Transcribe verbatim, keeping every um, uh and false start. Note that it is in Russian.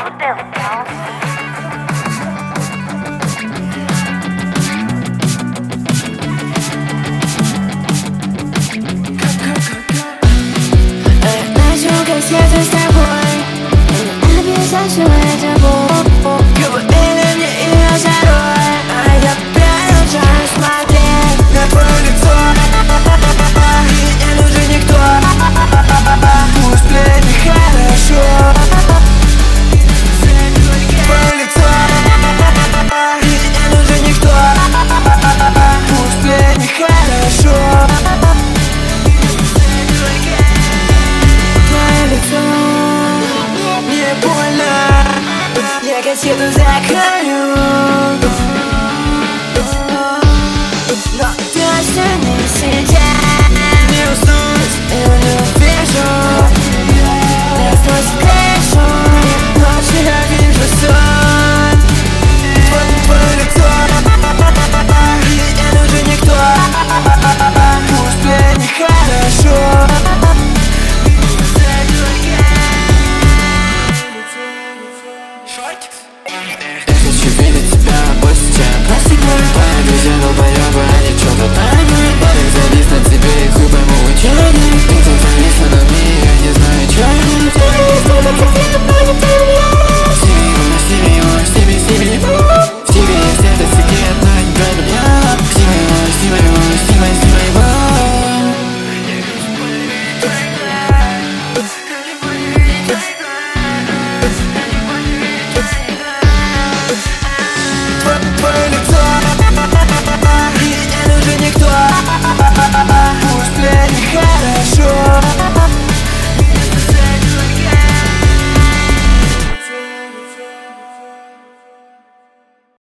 Начал концерты с тобой, не обязательно это был. Говорили мне ее зарой, а я продолжаю смотреть на твое лицо. Мне не нужен никто, пусть мне нехорошо. Твое лицо, мне не нужен никто, пусть мне нехорошо. Мне больно, я концерту закрою.